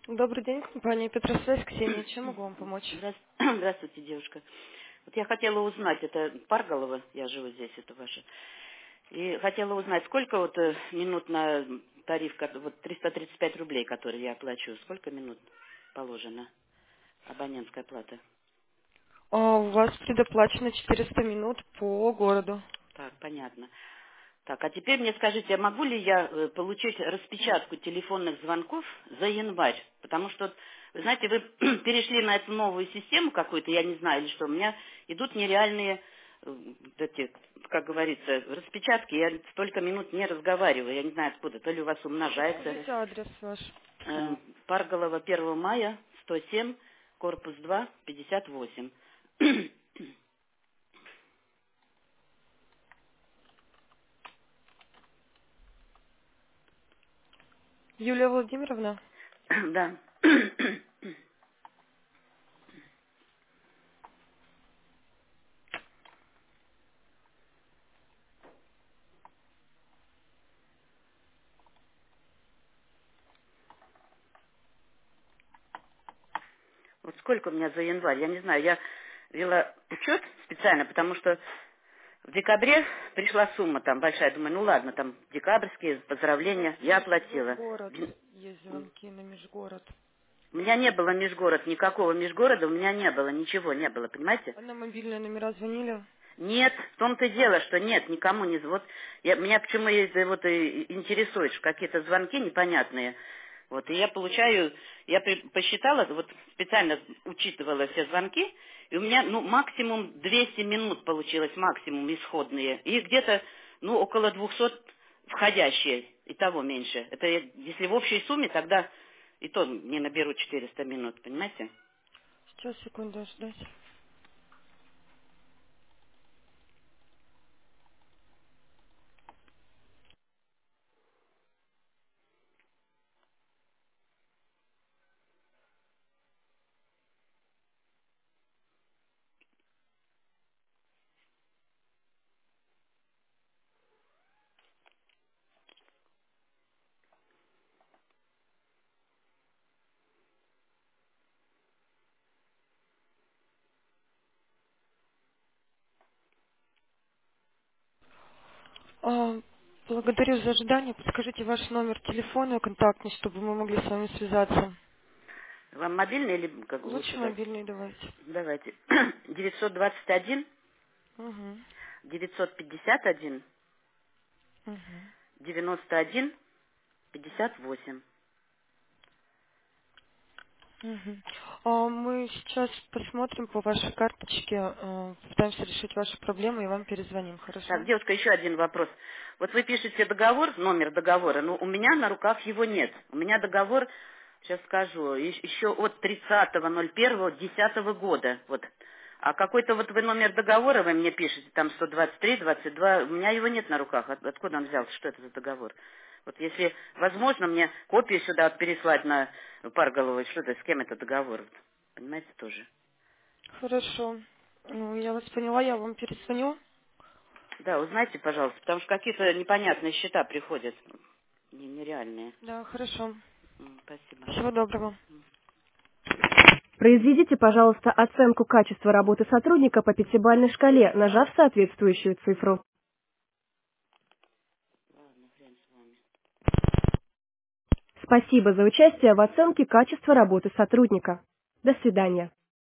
Добрый день, компания Петросвязь, Ксения. Чем могу вам помочь? Здравствуйте, девушка. Вот я хотела узнать, это Парголова, я живу здесь, это ваше. И хотела узнать, сколько вот минут на тариф, вот 335 рублей, который я оплачу, сколько минут положено абонентская плата? У вас предоплачено 400 минут по городу. Так, понятно. Так, а теперь мне скажите, а могу ли я получить распечатку телефонных звонков за январь? Потому что, вы знаете, вы перешли на эту новую систему какую-то, я не знаю, или что, у меня идут нереальные, вот эти, как говорится, распечатки, я столько минут не разговариваю, я не знаю откуда, то ли у вас умножается. Скажите адрес ваш. Парголова 1 мая, 107, корпус 2, 58. Юлия Владимировна? Да. Вот сколько у меня за январь, я не знаю, я вела учет специально, потому что в декабре пришла сумма там большая, думаю, ну ладно, там декабрьские У вас поздравления, я оплатила. межгород есть звонки на межгород. У меня не было межгород, никакого межгорода у меня не было, ничего не было, понимаете? А на мобильные номера звонили? Нет, в том-то и дело, что нет, никому не... Вот меня почему это вот и интересует, что какие-то звонки непонятные. Вот, и я получаю, посчитала, вот специально учитывала все звонки, и у меня, ну, максимум 200 минут получилось, максимум исходные, и где-то, ну, около 200 входящие, и того меньше. Это если в общей сумме, тогда и то не наберу 400 минут, понимаете? Сейчас, секунду, ждать. А, Благодарю за ожидание. Подскажите ваш номер телефона контактный, чтобы мы могли с вами связаться. Вам мобильный или как Лучше лучше как? мобильный давайте. Давайте. 921 Угу. 951 Угу. 91 58. Мгм. Мы сейчас посмотрим по вашей карточке, попытаемся решить ваши проблемы и вам перезвоним, Так, хорошо? девушка, еще один вопрос. Вот вы пишете договор, номер договора, но у меня на руках его нет. У меня договор, сейчас скажу, еще от 30.01.10 года. Вот. А какой-то вот вы номер договора вы мне пишете, там 123, 22, у меня его нет на руках. Откуда он взялся? Что это за договор? Вот если возможно, мне копию сюда переслать на Парголовой, что это, с кем это договор? Понимаете, тоже. Хорошо. Ну, я вас поняла, я вам перезвоню. Да, узнайте, пожалуйста, потому что какие-то непонятные счета приходят, нереальные. Да, хорошо. Спасибо. Всего доброго. Произведите, пожалуйста, оценку качества работы сотрудника по пятибалльной шкале, нажав соответствующую цифру. Ладно, хрен с вами. Спасибо за участие в оценке качества работы сотрудника. До свидания.